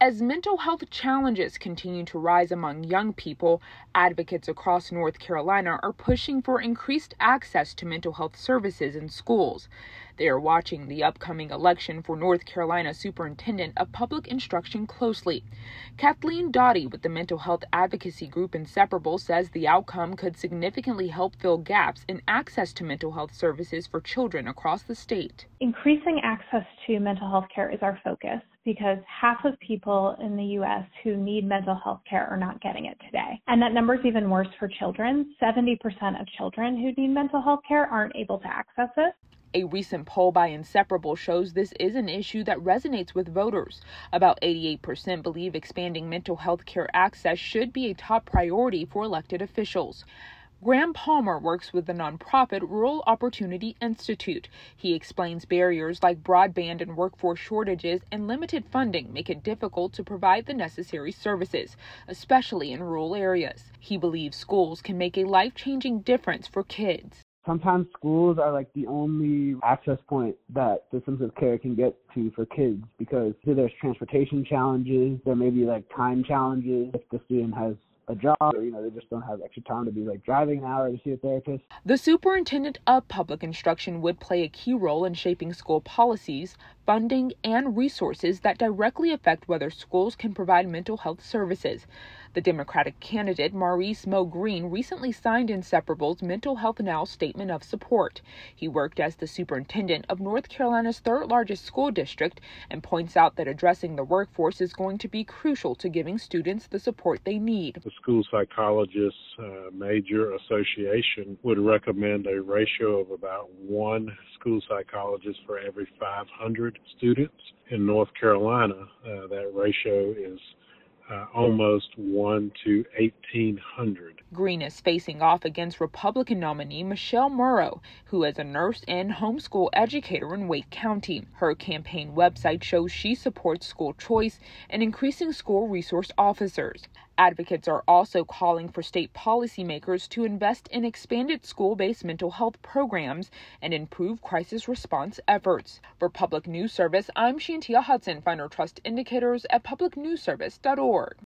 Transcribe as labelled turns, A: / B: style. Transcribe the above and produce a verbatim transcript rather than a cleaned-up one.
A: As mental health challenges continue to rise among young people, advocates across North Carolina are pushing for increased access to mental health services in schools. They are watching the upcoming election for North Carolina Superintendent of Public Instruction closely. Kathleen Doughty with the mental health advocacy group Inseparable says the outcome could significantly help fill gaps in access to mental health services for children across the state.
B: Increasing access to mental health care is our focus, because half of people in the U S who need mental health care are not getting it today. And that number is even worse for children. seventy percent of children who need mental health care aren't able to access it.
A: A recent poll by Inseparable shows this is an issue that resonates with voters. About eighty-eight percent believe expanding mental health care access should be a top priority for elected officials. Graham Palmer works with the nonprofit Rural Opportunity Institute. He explains barriers like broadband and workforce shortages and limited funding make it difficult to provide the necessary services, especially in rural areas. He believes schools can make a life-changing difference for kids.
C: Sometimes schools are like the only access point that systems of care can get to for kids, because there's transportation challenges, there may be like time challenges if the student has a job, or, you know, they just don't have extra time to be like driving an hour to see a therapist.
A: The superintendent of public instruction would play a key role in shaping school policies, funding, and resources that directly affect whether schools can provide mental health services. The Democratic candidate, Maurice Mo Green, recently signed Inseparable's Mental Health Now statement of support. He worked as the superintendent of North Carolina's third largest school district and points out that addressing the workforce is going to be crucial to giving students the support they need.
D: The School Psychologists uh, Major Association would recommend a ratio of about one school psychologist for every five hundred students. In North Carolina, uh, that ratio is Uh, almost one to eighteen hundred.
A: Green is facing off against Republican nominee Michelle Murrow, who is a nurse and homeschool educator in Wake County. Her campaign website shows she supports school choice and increasing school resource officers. Advocates are also calling for state policymakers to invest in expanded school-based mental health programs and improve crisis response efforts. For Public News Service, I'm Shantia Hudson. Find our trust indicators at public news service dot org.